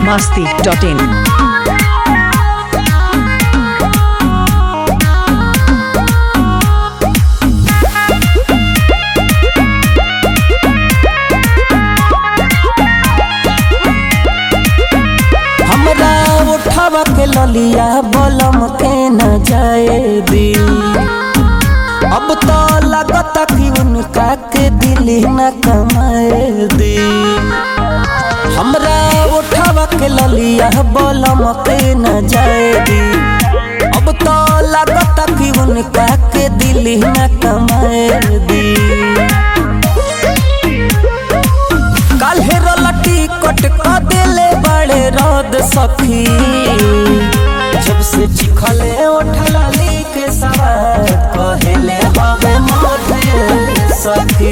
biharmasti.in। हमरा उठावा के ललिया बलम के न जाए दी। अब तो लगता कि उनका के दिल न कमाए दी। हमरा उठावा के ललिया बलम के न जाए दी। अब तो लगता कि उनका के दिल न कमाए दी। काल्हे रोलटी कट का दिले बड़े रद सखी। जब से चिखले उठला लीक सवार कहले हवे मोरे सखी।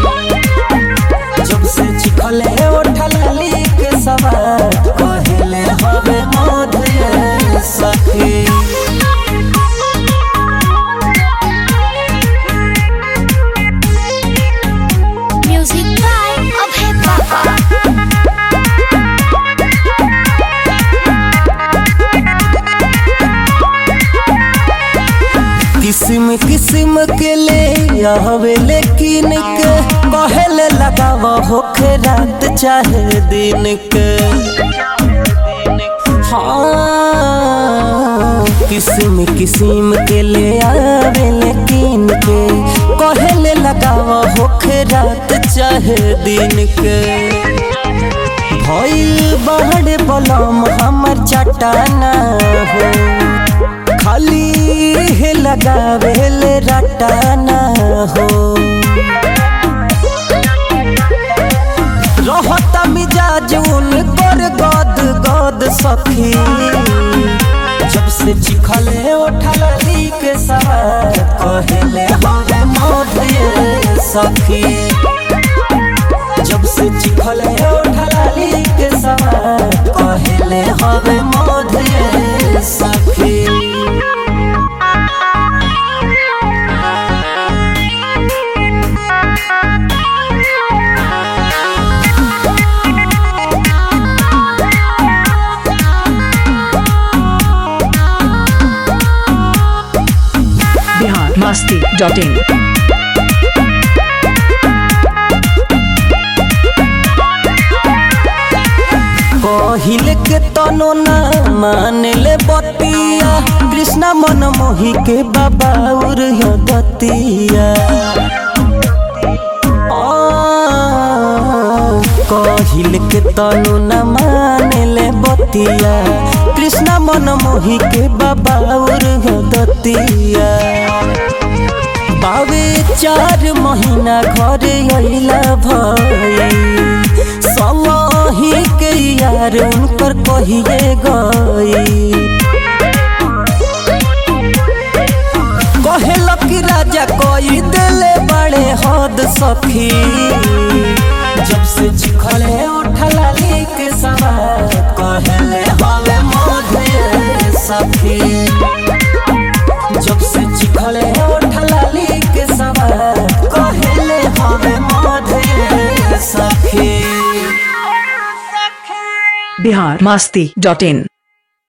जब से चिखले उठला लीक सवार कहले हवे मोरे सखी। Music by Abhay Baba। किस्म किस्म के ले आवे लेकिन के कहले लगाव होखे रात चाहे दिन के। हाँ किस्म किस्म के ले आवे लेकिन के कहले लगाव होखे रात चाहे दिन के। भइल बहड़ बलम हमर चटाना हो। खाली है लगावेल रटाना हो। रहता मिजाज उनकर गद गद सखी। जब से चिखले उठला लीक सवार कहले हवे मोरे सखी। जब से चिखले उठला लीक सवार कहले हवे मोरे सखी। biharmasti.in। कहिले के तनो ना मान ले बतिया। कृष्णा मन मोही के बाबा उर दतिया। कहिले के तनो ना मान ले बतिया। कृष्णा मन मोही के बाबा उर दतिया। बावे 4 महीना घरे अइला भई। सही के यार उनकर कहिए गई। कहेल कि राजा कोई दिले बड़े हद सखी। जब से चिखले उठला लीक सवार कहले हवे मोरे सखी। जब से चिखले उठला लीक सवार कहले हवे मोरे सखी। biharmasti.in।